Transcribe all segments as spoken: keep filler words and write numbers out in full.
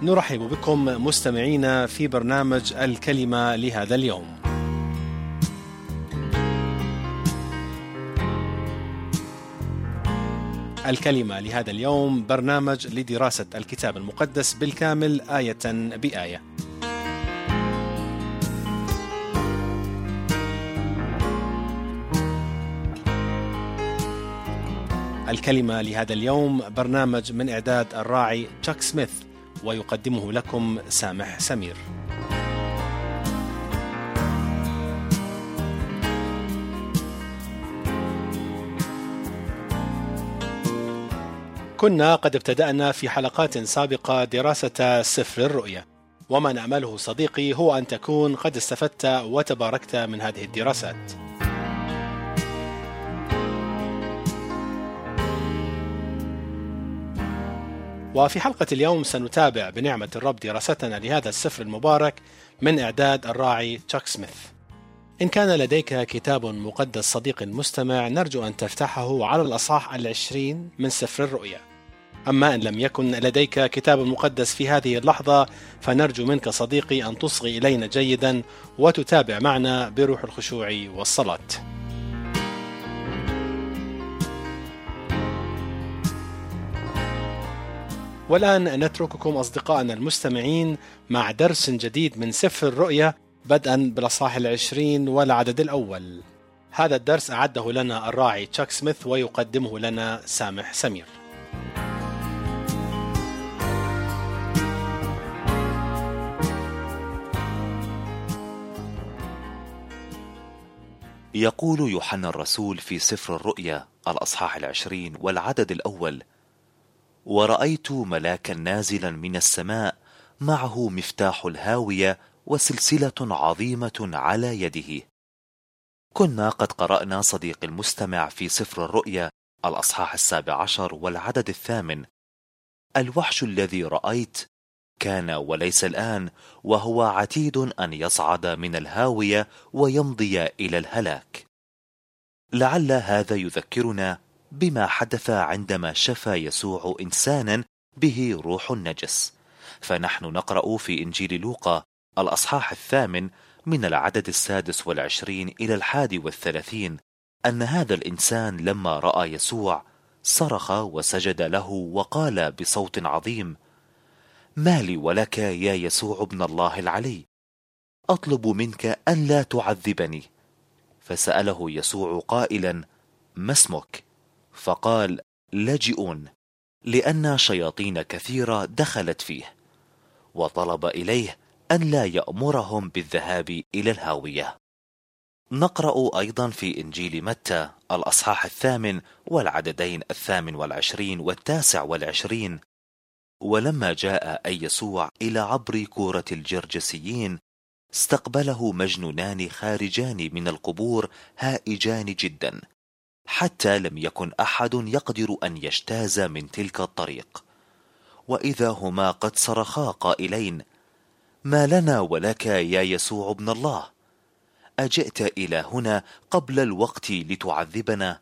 نرحب بكم مستمعينا في برنامج الكلمة لهذا اليوم. الكلمة لهذا اليوم برنامج لدراسة الكتاب المقدس بالكامل آية بآية. الكلمة لهذا اليوم برنامج من إعداد الراعي تشاك سميث، ويقدمه لكم سامح سمير. كنا قد ابتدأنا في حلقات سابقة دراسة سفر الرؤيا، وما نأمله صديقي هو أن تكون قد استفدت وتباركت من هذه الدراسات. وفي حلقة اليوم سنتابع بنعمة الرب دراستنا لهذا السفر المبارك من إعداد الراعي تشاك سميث. إن كان لديك كتاب مقدس صديق المستمع، نرجو أن تفتحه على الأصحاح العشرين من سفر الرؤيا. أما إن لم يكن لديك كتاب مقدس في هذه اللحظة، فنرجو منك صديقي أن تصغي إلينا جيدا وتتابع معنا بروح الخشوع والصلاة. والآن نترككم أصدقائنا المستمعين مع درس جديد من سفر الرؤيا، بدءا بالأصحاح العشرين والعدد الأول. هذا الدرس أعده لنا الراعي تشاك سميث ويقدمه لنا سامح سمير. يقول يوحنا الرسول في سفر الرؤيا الأصحاح العشرين والعدد الأول: ورأيت ملاكا نازلا من السماء معه مفتاح الهاوية وسلسلة عظيمة على يده. كنا قد قرأنا صديق المستمع في سفر الرؤيا الأصحاح السابع عشر والعدد الثامن: الوحش الذي رأيت كان وليس الآن، وهو عتيد أن يصعد من الهاوية ويمضي إلى الهلاك. لعل هذا يذكرنا بما حدث عندما شفى يسوع إنسانا به روح نجس. فنحن نقرأ في إنجيل لوقا الأصحاح الثامن من العدد السادس والعشرين إلى الحادي والثلاثين أن هذا الإنسان لما رأى يسوع صرخ وسجد له وقال بصوت عظيم: ما لي ولك يا يسوع ابن الله العلي؟ أطلب منك أن لا تعذبني. فسأله يسوع قائلا: ما اسمك؟ فقال: لاجئون، لأن شياطين كثيرة دخلت فيه. وطلب إليه أن لا يأمرهم بالذهاب إلى الهاوية. نقرأ أيضا في إنجيل متى الأصحاح الثامن والعددين الثامن والعشرين والتاسع والعشرين: ولما جاء أي يسوع إلى عبر كورة الجرجسيين استقبله مجنونان خارجان من القبور هائجان جدا، حتى لم يكن أحد يقدر أن يجتاز من تلك الطريق. وإذا هما قد صرخا قائلين: ما لنا ولك يا يسوع ابن الله؟ أجئت إلى هنا قبل الوقت لتعذبنا؟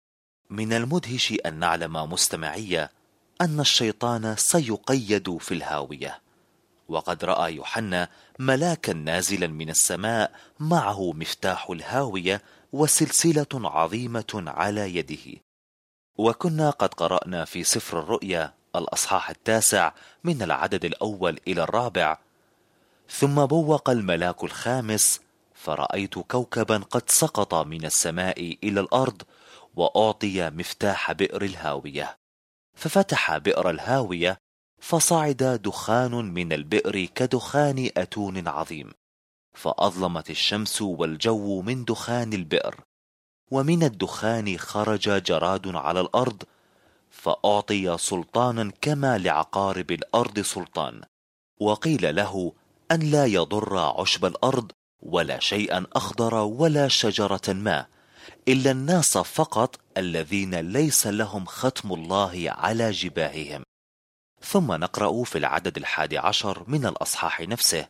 من المدهش أن نعلم مستمعية أن الشيطان سيقيد في الهاوية. وقد رأى يوحنا ملاكا نازلا من السماء معه مفتاح الهاوية وسلسلة عظيمة على يده. وكنا قد قرأنا في سفر الرؤيا الأصحاح التاسع من العدد الأول إلى الرابع: ثم بوق الملاك الخامس، فرأيت كوكبا قد سقط من السماء إلى الأرض، وأعطي مفتاح بئر الهاوية. ففتح بئر الهاوية، فصعد دخان من البئر كدخان أتون عظيم، فأظلمت الشمس والجو من دخان البئر. ومن الدخان خرج جراد على الأرض، فأعطي سلطانا كما لعقارب الأرض سلطان. وقيل له أن لا يضر عشب الأرض ولا شيئا أخضر ولا شجرة ما، إلا الناس فقط الذين ليس لهم ختم الله على جباههم. ثم نقرأ في العدد الحادي عشر من الأصحاح نفسه: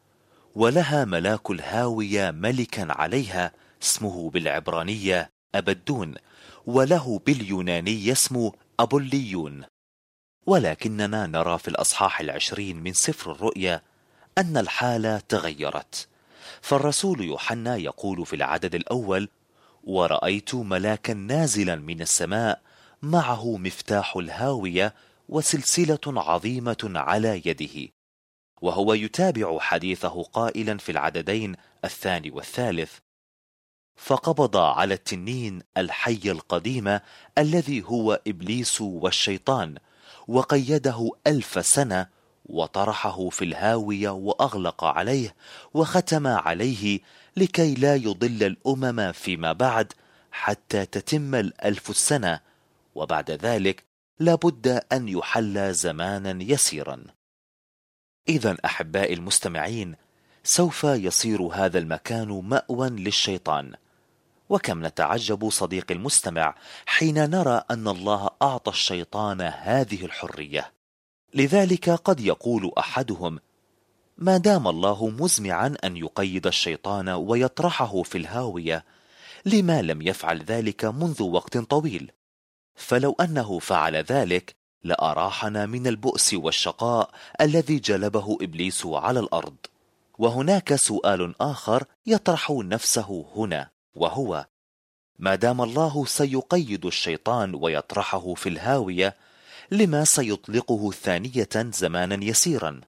ولها ملاك الهاوية ملكا عليها اسمه بالعبرانية أبدون، وله باليوناني اسمه أبوليون. ولكننا نرى في الأصحاح العشرين من سفر الرؤيا أن الحالة تغيرت. فالرسول يوحنا يقول في العدد الأول: ورأيت ملاكا نازلا من السماء معه مفتاح الهاوية وسلسلة عظيمة على يده، وهو يتابع حديثه قائلا في العددين الثاني والثالث: فقبض على التنين الحي القديم الذي هو إبليس والشيطان، وقيده ألف سنة، وطرحه في الهاوية وأغلق عليه وختم عليه، لكي لا يضل الأمم فيما بعد حتى تتم الألف السنة، وبعد ذلك لابد أن يحل زمانا يسيرا. إذن أحبائي المستمعين، سوف يصير هذا المكان مأوى للشيطان. وكم نتعجب صديقي المستمع حين نرى أن الله أعطى الشيطان هذه الحرية. لذلك قد يقول أحدهم: ما دام الله مزمعا أن يقيد الشيطان ويطرحه في الهاوية، لما لم يفعل ذلك منذ وقت طويل؟ فلو أنه فعل ذلك لأراحنا من البؤس والشقاء الذي جلبه إبليس على الأرض. وهناك سؤال آخر يطرح نفسه هنا، وهو: ما دام الله سيقيد الشيطان ويطرحه في الهاوية، لما سيطلقه ثانية زمانا يسيرا؟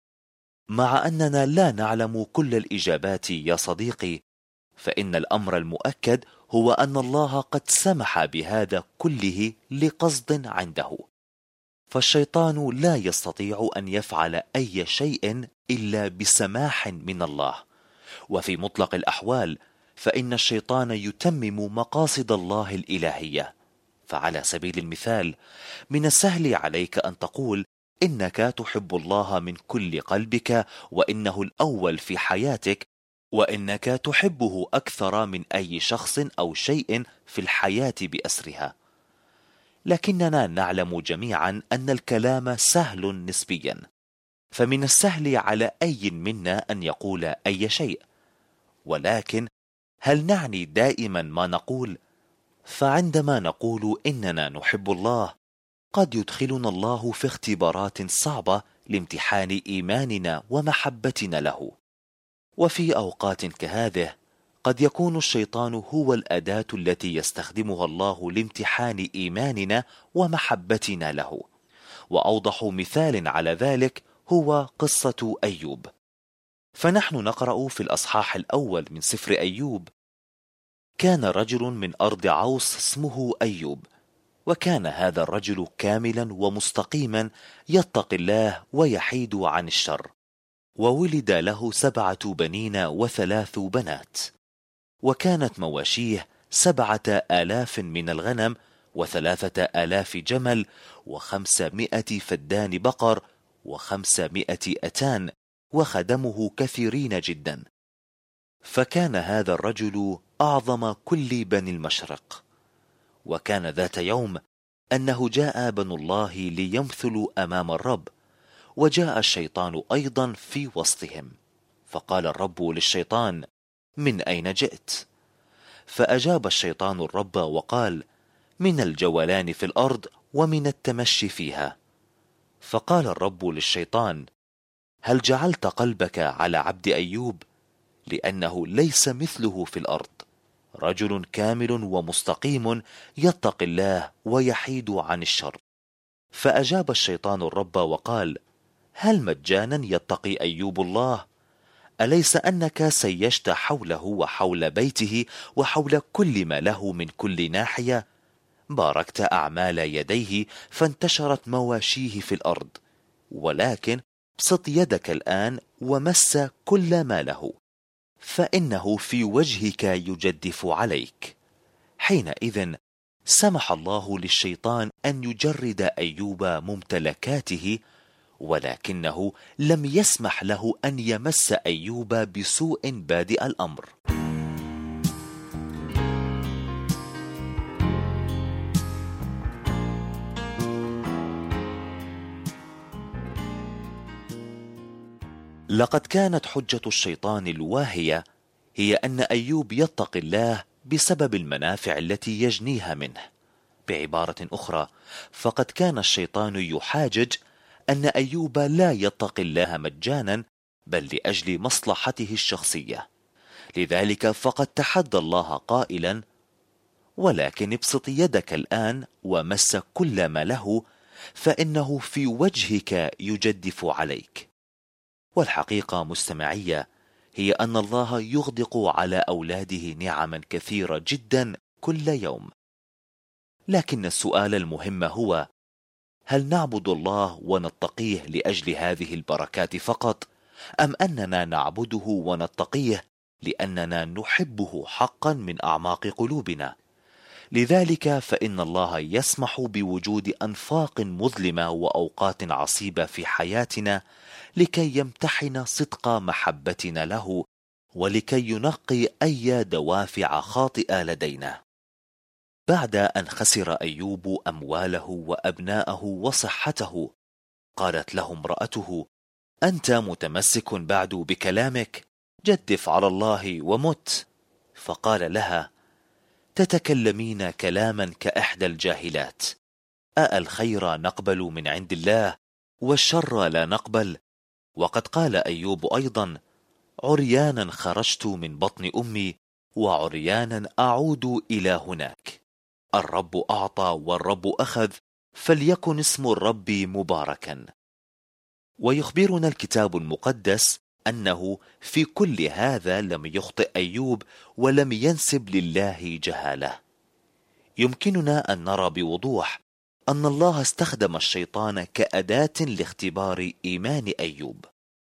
مع أننا لا نعلم كل الإجابات يا صديقي، فإن الأمر المؤكد هو أن الله قد سمح بهذا كله لقصد عنده. فالشيطان لا يستطيع أن يفعل أي شيء إلا بسماح من الله. وفي مطلق الأحوال فإن الشيطان يتمم مقاصد الله الإلهية. فعلى سبيل المثال، من السهل عليك أن تقول إنك تحب الله من كل قلبك، وإنه الأول في حياتك، وإنك تحبه أكثر من أي شخص أو شيء في الحياة بأسرها. لكننا نعلم جميعا أن الكلام سهل نسبيا، فمن السهل على أي منا أن يقول أي شيء. ولكن هل نعني دائما ما نقول؟ فعندما نقول إننا نحب الله، قد يدخلنا الله في اختبارات صعبة لامتحان إيماننا ومحبتنا له. وفي أوقات كهذه قد يكون الشيطان هو الأداة التي يستخدمها الله لامتحان إيماننا ومحبتنا له. وأوضح مثال على ذلك هو قصة أيوب. فنحن نقرأ في الأصحاح الأول من سفر أيوب: كان رجل من أرض عوص اسمه أيوب، وكان هذا الرجل كاملا ومستقيما، يتقي الله ويحيد عن الشر، وولد له سبعة بنين وثلاث بنات، وكانت مواشيه سبعة آلاف من الغنم، وثلاثة آلاف جمل، وخمسمائة فدان بقر، وخمسمائة أتان، وخدمه كثيرين جدا. فكان هذا الرجل أعظم كل بني المشرق. وكان ذات يوم أنه جاء بنو الله ليمثلوا أمام الرب، وجاء الشيطان أيضا في وسطهم. فقال الرب للشيطان: من أين جئت؟ فأجاب الشيطان الرب وقال: من الجولان في الأرض ومن التمشي فيها. فقال الرب للشيطان: هل جعلت قلبك على عبد أيوب؟ لأنه ليس مثله في الأرض، رجل كامل ومستقيم، يتقي الله ويحيد عن الشر. فأجاب الشيطان الرب وقال: هل مجانا يتقي أيوب الله؟ أليس أنك سيشت حوله وحول بيته وحول كل ما له من كل ناحية؟ باركت أعمال يديه فانتشرت مواشيه في الأرض، ولكن بسط يدك الآن ومس كل ما له، فإنه في وجهك يجدف عليك. حينئذ سمح الله للشيطان أن يجرد أيوب ممتلكاته، ولكنه لم يسمح له أن يمس أيوب بسوء بادئ الأمر. لقد كانت حجة الشيطان الواهية هي أن أيوب يتقي الله بسبب المنافع التي يجنيها منه. بعبارة أخرى، فقد كان الشيطان يحاجج أن أيوب لا يتقي الله مجانا بل لأجل مصلحته الشخصية. لذلك فقد تحدى الله قائلا: ولكن ابسط يدك الآن ومس كل ما له، فإنه في وجهك يجدف عليك. والحقيقة مستمعية هي أن الله يغدق على أولاده نعما كثيرة جدا كل يوم، لكن السؤال المهم هو: هل نعبد الله ونتقيه لأجل هذه البركات فقط، أم أننا نعبده ونتقيه لأننا نحبه حقا من أعماق قلوبنا؟ لذلك فإن الله يسمح بوجود أنفاق مظلمة وأوقات عصيبة في حياتنا لكي يمتحن صدق محبتنا له، ولكي ينقي أي دوافع خاطئة لدينا. بعد أن خسر أيوب أمواله وأبناءه وصحته، قالت له امرأته: أنت متمسك بعد بكلامك؟ جدف على الله ومت. فقال لها: تتكلمين كلاما كإحدى الجاهلات، أأ الخير نقبل من عند الله والشر لا نقبل؟ وقد قال أيوب أيضا: عريانا خرجت من بطن أمي وعريانا أعود إلى هناك. الرب أعطى والرب أخذ، فليكن اسم الرب مباركا. ويخبرنا الكتاب المقدس أنه في كل هذا لم يخطئ أيوب ولم ينسب لله جهالة. يمكننا أن نرى بوضوح أن الله استخدم الشيطان كأداة لاختبار إيمان أيوب.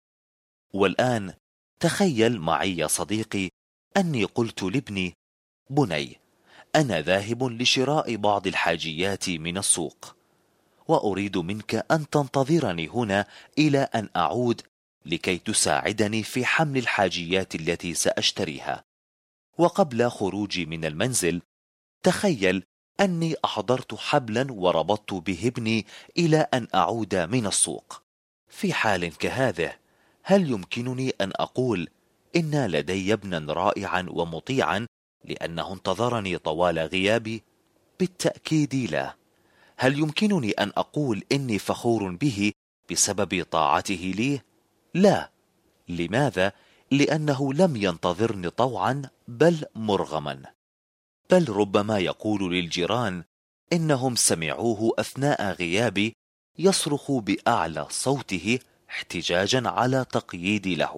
والآن تخيل معي يا صديقي أني قلت لابني: بني، أنا ذاهب لشراء بعض الحاجيات من السوق، وأريد منك أن تنتظرني هنا إلى أن أعود لكي تساعدني في حمل الحاجيات التي سأشتريها. وقبل خروجي من المنزل تخيل أني أحضرت حبلا وربطت به ابني إلى أن أعود من السوق. في حال كهذه هل يمكنني أن أقول إن لدي ابنا رائعا ومطيعا لأنه انتظرني طوال غيابي؟ بالتأكيد لا. هل يمكنني أن أقول إني فخور به بسبب طاعته لي؟ لا. لماذا؟ لأنه لم ينتظرني طوعا بل مرغما. بل ربما يقول للجيران إنهم سمعوه أثناء غيابي يصرخ بأعلى صوته احتجاجا على تقييدي له.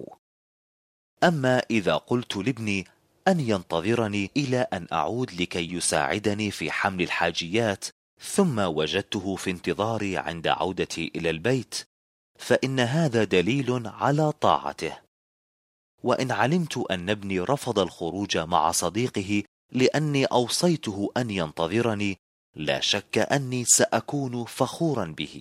أما إذا قلت لابني أن ينتظرني إلى أن أعود لكي يساعدني في حمل الحاجيات، ثم وجدته في انتظاري عند عودتي إلى البيت، فإن هذا دليل على طاعته. وإن علمت أن ابني رفض الخروج مع صديقه لأني أوصيته أن ينتظرني، لا شك أني سأكون فخورا به.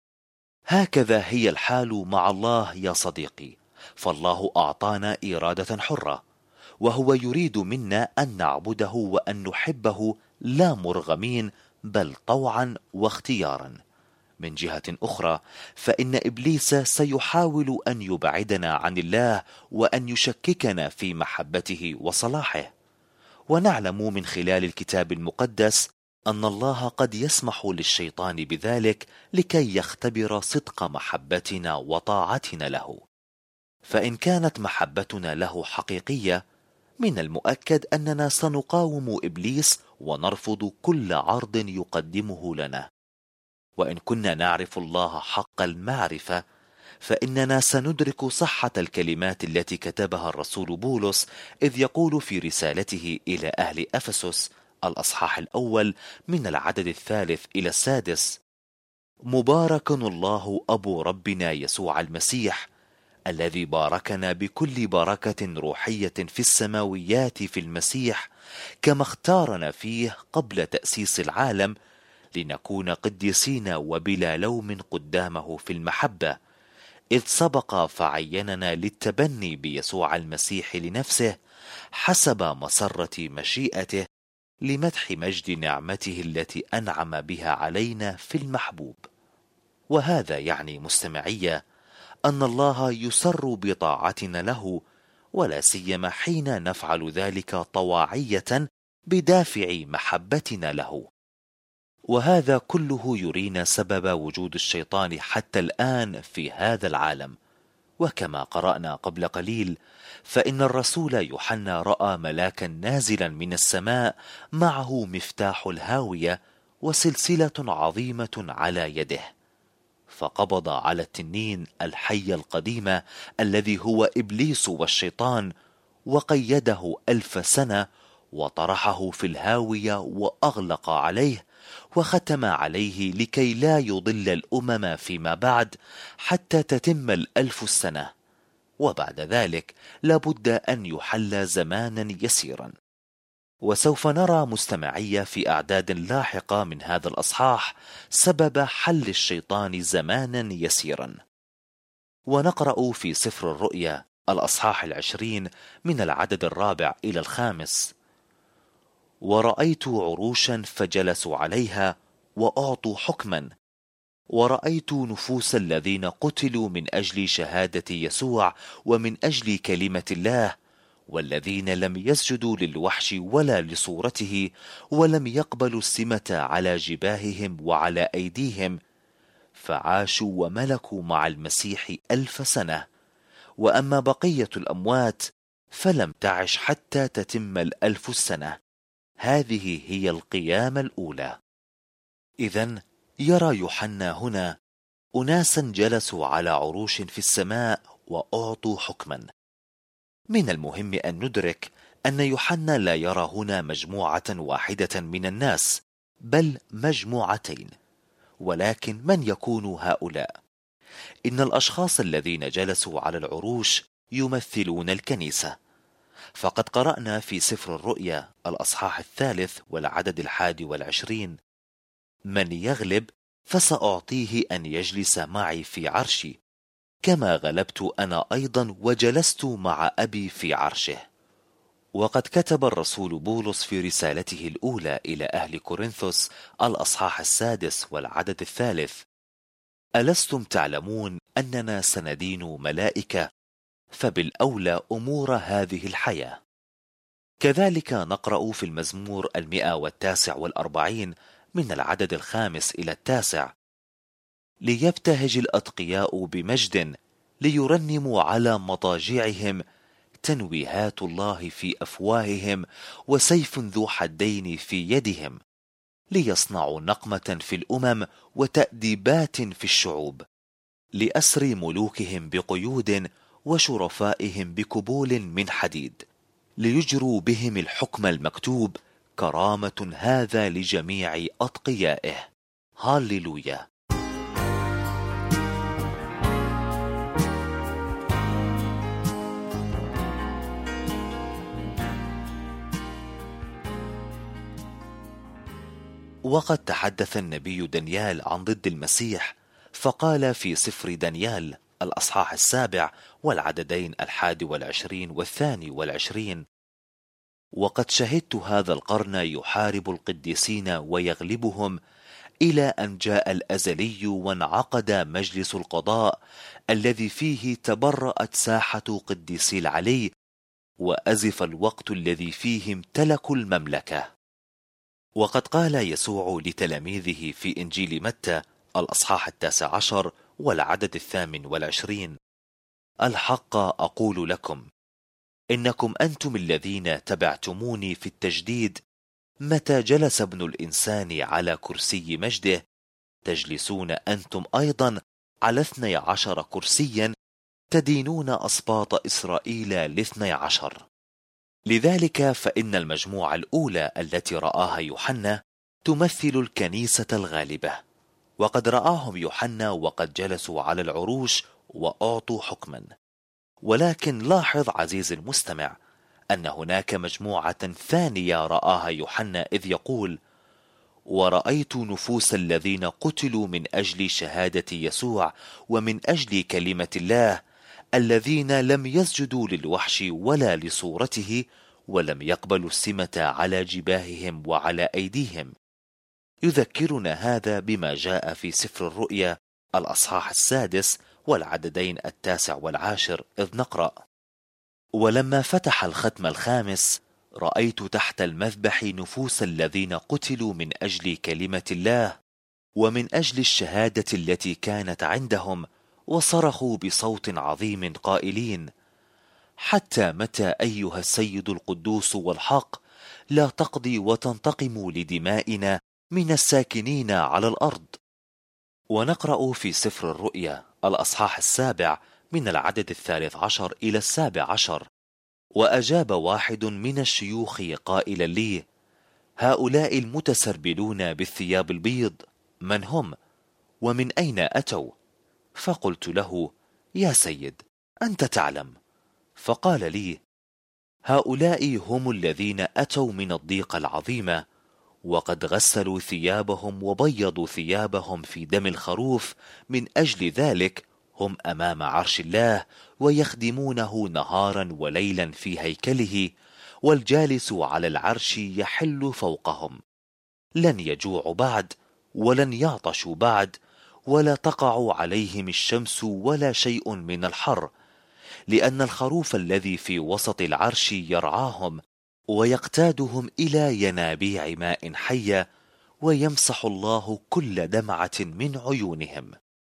هكذا هي الحال مع الله يا صديقي، فالله أعطانا إرادة حرة، وهو يريد منا أن نعبده وأن نحبه لا مرغمين بل طوعا واختيارا. من جهة أخرى فإن إبليس سيحاول أن يبعدنا عن الله وأن يشككنا في محبته وصلاحه. ونعلم من خلال الكتاب المقدس أن الله قد يسمح للشيطان بذلك لكي يختبر صدق محبتنا وطاعتنا له. فإن كانت محبتنا له حقيقية، من المؤكد أننا سنقاوم إبليس ونرفض كل عرض يقدمه لنا. وإن كنا نعرف الله حق المعرفة، فإننا سندرك صحة الكلمات التي كتبها الرسول بولس إذ يقول في رسالته إلى أهل أفسس الأصحاح الأول من العدد الثالث إلى السادس: مبارك الله أبو ربنا يسوع المسيح، الذي باركنا بكل بركة روحية في السماويات في المسيح، كما اختارنا فيه قبل تأسيس العالم لنكون قديسين وبلا لوم قدامه في المحبة، إذ سبق فعيننا للتبني بيسوع المسيح لنفسه حسب مسرة مشيئته، لمدح مجد نعمته التي أنعم بها علينا في المحبوب. وهذا يعني مستمعية أن الله يسر بطاعتنا له، ولا سيما حين نفعل ذلك طواعية بدافع محبتنا له. وهذا كله يرينا سبب وجود الشيطان حتى الآن في هذا العالم. وكما قرأنا قبل قليل، فإن الرسول يوحنا رأى ملاكا نازلا من السماء معه مفتاح الهاوية وسلسلة عظيمة على يده، فقبض على التنين الحي القديم الذي هو إبليس والشيطان، وقيده ألف سنة، وطرحه في الهاوية وأغلق عليه، وختم عليه لكي لا يضل الأمم فيما بعد حتى تتم الألف السنة، وبعد ذلك لابد أن يحل زمانا يسيرا. وسوف نرى مستمعية في أعداد لاحقة من هذا الأصحاح سبب حل الشيطان زمانا يسيرا. ونقرأ في سفر الرؤيا الأصحاح العشرين من العدد الرابع إلى الخامس: ورأيت عروشا فجلسوا عليها وأعطوا حكما، ورأيت نفوس الذين قتلوا من أجل شهادة يسوع ومن أجل كلمة الله، والذين لم يسجدوا للوحش ولا لصورته، ولم يقبلوا السمة على جباههم وعلى أيديهم، فعاشوا وملكوا مع المسيح ألف سنة. وأما بقية الأموات فلم تعش حتى تتم الألف السنة. هذه هي القيامة الأولى. إذن يرى يوحنا هنا أناسا جلسوا على عروش في السماء وأعطوا حكما. من المهم أن ندرك أن يوحنا لا يرى هنا مجموعة واحدة من الناس، بل مجموعتين. ولكن من يكون هؤلاء؟ إن الأشخاص الذين جلسوا على العروش يمثلون الكنيسة. فقد قرأنا في سفر الرؤيا الأصحاح الثالث والعدد الحادي والعشرين: من يغلب فسأعطيه أن يجلس معي في عرشي، كما غلبت أنا أيضا وجلست مع أبي في عرشه. وقد كتب الرسول بولس في رسالته الأولى إلى أهل كورنثوس الأصحاح السادس والعدد الثالث: ألستم تعلمون أننا سندين ملائكة؟ فبالأولى أمور هذه الحياة. كذلك نقرأ في المزمور المئة والتاسع والأربعين من العدد الخامس إلى التاسع: ليبتهج الأتقياء بمجد، ليرنموا على مضاجعهم، تنويهات الله في أفواههم، وسيف ذو حدين في يدهم، ليصنعوا نقمة في الأمم وتأديبات في الشعوب، لأسر ملوكهم بقيود وشرفائهم بكبول من حديد، ليجروا بهم الحكم المكتوب، كرامة هذا لجميع أتقيائه. هاليلويا. وقد تحدث النبي دانيال عن ضد المسيح، فقال في سفر دانيال الأصحاح السابع والعددين الحادي والعشرين والثاني والعشرين: وقد شهدت هذا القرن يحارب القديسين ويغلبهم، إلى أن جاء الأزلي وانعقد مجلس القضاء، الذي فيه تبرأت ساحة قديسي العلي، وأزف الوقت الذي فيه امتلكوا المملكة. وقد قال يسوع لتلاميذه في إنجيل متى الأصحاح التاسع عشر والعدد الثامن والعشرين: الحق أقول لكم، إنكم أنتم الذين تبعتموني في التجديد، متى جلس ابن الإنسان على كرسي مجده، تجلسون أنتم أيضا على اثني عشر كرسيا، تدينون أسباط إسرائيل لاثني عشر. لذلك فإن المجموعة الأولى التي رآها يوحنا تمثل الكنيسة الغالبة، وقد رآهم يوحنا وقد جلسوا على العروش وأعطوا حكما. ولكن لاحظ عزيزي المستمع أن هناك مجموعة ثانية رآها يوحنا، إذ يقول: ورأيت نفوس الذين قتلوا من أجل شهادة يسوع ومن أجل كلمة الله، الذين لم يسجدوا للوحش ولا لصورته، ولم يقبلوا السمة على جباههم وعلى أيديهم. يذكرنا هذا بما جاء في سفر الرؤيا الأصحاح السادس والعددين التاسع والعاشر، إذ نقرأ: ولما فتح الختم الخامس رأيت تحت المذبح نفوس الذين قتلوا من أجل كلمة الله ومن أجل الشهادة التي كانت عندهم، وصرخوا بصوت عظيم قائلين: حتى متى أيها السيد القدوس والحق لا تقضي وتنتقم لدمائنا من الساكنين على الأرض؟ ونقرأ في سفر الرؤيا الأصحاح السابع من العدد الثالث عشر إلى السابع عشر: وأجاب واحد من الشيوخ قائلا لي: هؤلاء المتسربلون بالثياب البيض من هم؟ ومن أين أتوا؟ فقلت له: يا سيد، أنت تعلم. فقال لي: هؤلاء هم الذين أتوا من الضيقة العظيمة، وقد غسلوا ثيابهم وبيضوا ثيابهم في دم الخروف، من أجل ذلك هم أمام عرش الله ويخدمونه نهارا وليلا في هيكله، والجالس على العرش يحل فوقهم. لن يجوعوا بعد ولن يعطشوا بعد، ولا تقع عليهم الشمس ولا شيء من الحر، لأن الخروف الذي في وسط العرش يرعاهم ويقتادهم إلى ينابيع ماء حية، ويمسح الله كل دمعة من عيونهم.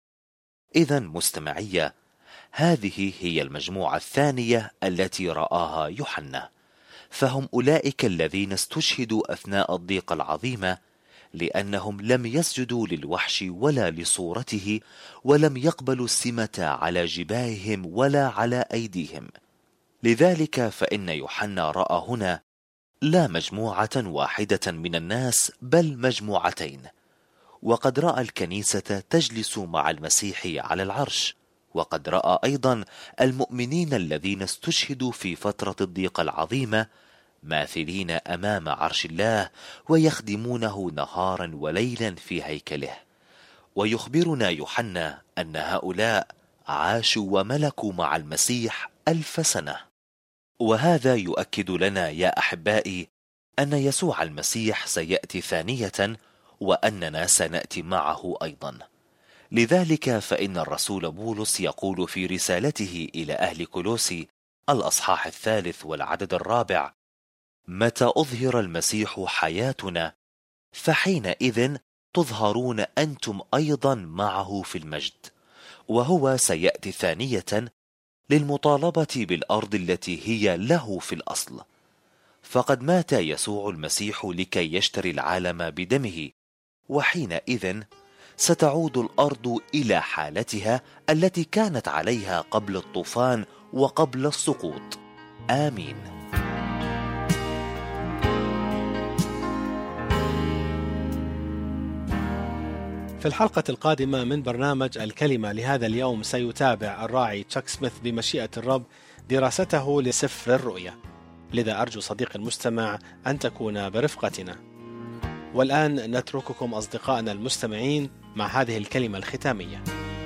إذن مستمعية، هذه هي المجموعة الثانية التي رآها يوحنا، فهم أولئك الذين استشهدوا أثناء الضيقة العظيمة، لأنهم لم يسجدوا للوحش ولا لصورته، ولم يقبلوا السمة على جباههم ولا على أيديهم. لذلك فإن يوحنا رأى هنا لا مجموعة واحدة من الناس، بل مجموعتين. وقد رأى الكنيسة تجلس مع المسيح على العرش، وقد رأى أيضا المؤمنين الذين استشهدوا في فترة الضيقة العظيمة ماثلين أمام عرش الله ويخدمونه نهارا وليلا في هيكله. ويخبرنا يوحنا أن هؤلاء عاشوا وملكوا مع المسيح ألف سنة. وهذا يؤكد لنا يا أحبائي أن يسوع المسيح سيأتي ثانية، وأننا سنأتي معه أيضا. لذلك فإن الرسول بولس يقول في رسالته إلى أهل كولوسي الأصحاح الثالث والعدد الرابع: متى أظهر المسيح حياتنا فحينئذ تظهرون أنتم أيضا معه في المجد. وهو سيأتي ثانية للمطالبة بالأرض التي هي له في الأصل، فقد مات يسوع المسيح لكي يشتري العالم بدمه، وحينئذ ستعود الأرض إلى حالتها التي كانت عليها قبل الطوفان وقبل السقوط. آمين. في الحلقة القادمة من برنامج الكلمة لهذا اليوم سيتابع الراعي تشاك سميث بمشيئة الرب دراسته لسفر الرؤيا، لذا أرجو صديق المستمع أن تكون برفقتنا. والآن نترككم أصدقائنا المستمعين مع هذه الكلمة الختامية.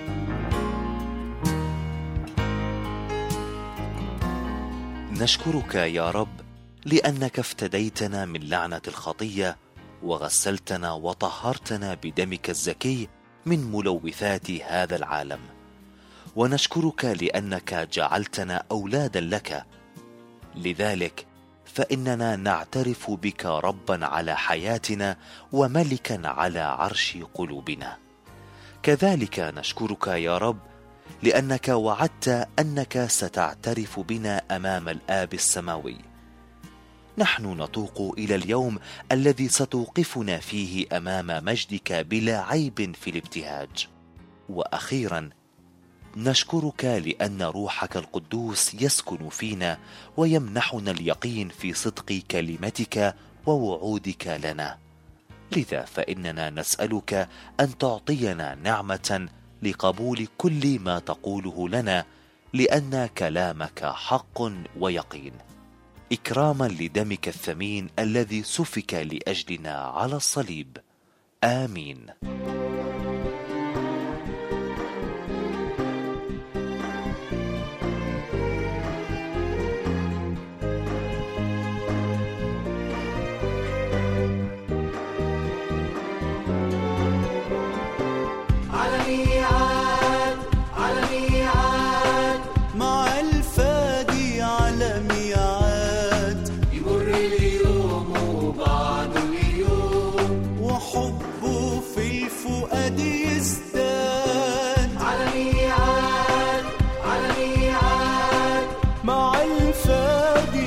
نشكرك يا رب لأنك افتديتنا من لعنة الخطية، وغسلتنا وطهرتنا بدمك الزكي من ملوثات هذا العالم. ونشكرك لأنك جعلتنا أولادا لك، لذلك فإننا نعترف بك ربا على حياتنا وملكا على عرش قلوبنا. كذلك نشكرك يا رب لأنك وعدت أنك ستعترف بنا أمام الآب السماوي. نحن نتوق إلى اليوم الذي ستوقفنا فيه أمام مجدك بلا عيب في الابتهاج. وأخيرا نشكرك لأن روحك القدوس يسكن فينا ويمنحنا اليقين في صدق كلمتك ووعودك لنا. لذا فإننا نسألك أن تعطينا نعمة لقبول كل ما تقوله لنا، لأن كلامك حق ويقين، إكراما لدمك الثمين الذي سفك لأجلنا على الصليب. آمين. مع الفادي على ميعاد، يمر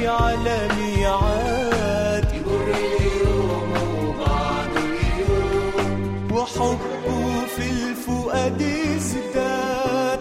الفادي على ميعاد، يمر اليوم وبعد اليوم، وحبه في الفؤاد ازداد.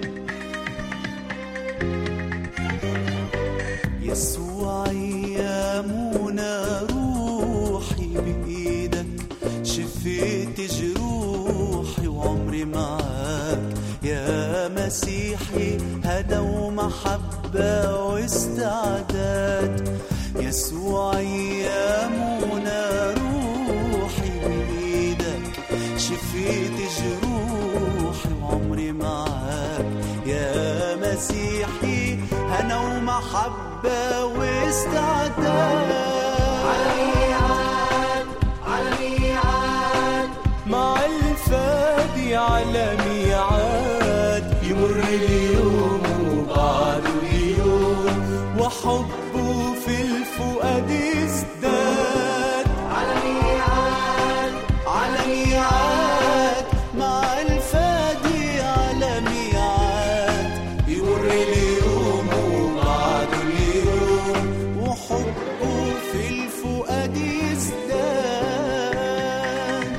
يسوع أيامنا روحي بإيدك، شفيت جروحي وعمري معاك يا مسيحي، هدى ومحبة واستعداد. يسوع أيامنا روحي بإيدك، شفيت جروحي وعمري معاك يا مسيحي، هنا ومحبة واستعداد. على ميعاد على ميعاد مع الفادي على ميعاد، يمر اليوم وبعد اليوم، وحبه في الفؤاد ازداد. على ميعاد على ميعاد مع الفادي على ميعاد، يمر اليوم وبعد اليوم، وحبه في الفؤاد ازداد.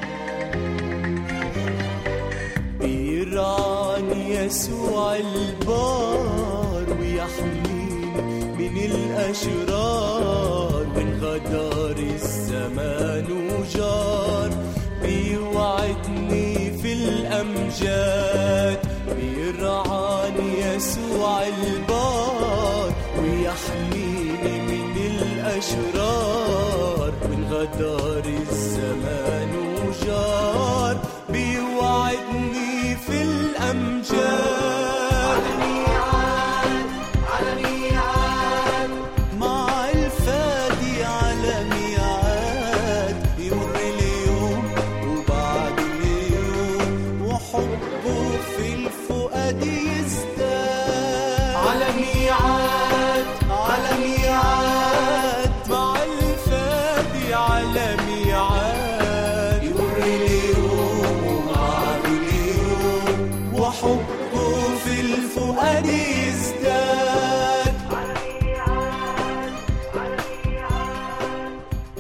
بيرعاني يسوع البار ويحميني من الأشرار، من غدار الزمان وجار، بيوعدني في الأمجاد. بيرعاني يسوع البار ويحميني من الأشرار، من غدار الزمان وجار، بيوعدني في الأمجاد. على ميعاد على ميعاد مع الفادي على ميعاد، يمر اليوم وبعد اليوم، وحبه في الفؤاد يزداد. على ميعاد على ميعاد مع الفادي على ميعاد، يمر اليوم وبعد اليوم، وحبه في الفؤاد يزداد. على ميعاد على ميعاد.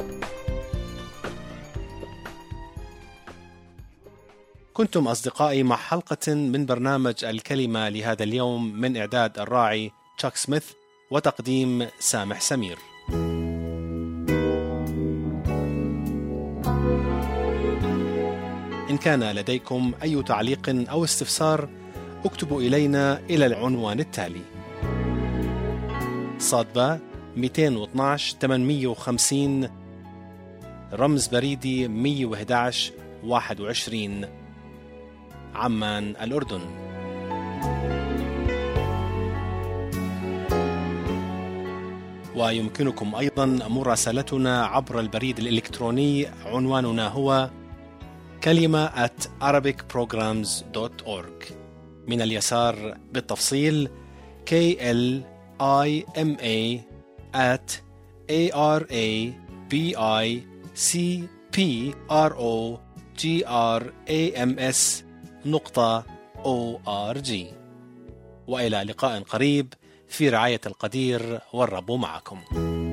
كنتم أصدقائي مع حلقة من برنامج الكلمة لهذا اليوم، من إعداد الراعي تشاك سميث وتقديم سامح سمير. إن كان لديكم أي تعليق أو استفسار، اكتبوا إلينا إلى العنوان التالي: صادبة مئتين واثناشر ثمانمئة وخمسين، رمز بريدي مئة وأحد عشر واحد وعشرين، عمان الأردن. ويمكنكم أيضا مراسلتنا عبر البريد الإلكتروني، عنواننا هو كلمة at arabic programs dot org. من اليسار بالتفصيل K L I M A at A R A B I C P R O G R A M S نقطة O R G. وإلى لقاء قريب في رعاية القدير، والرب معكم.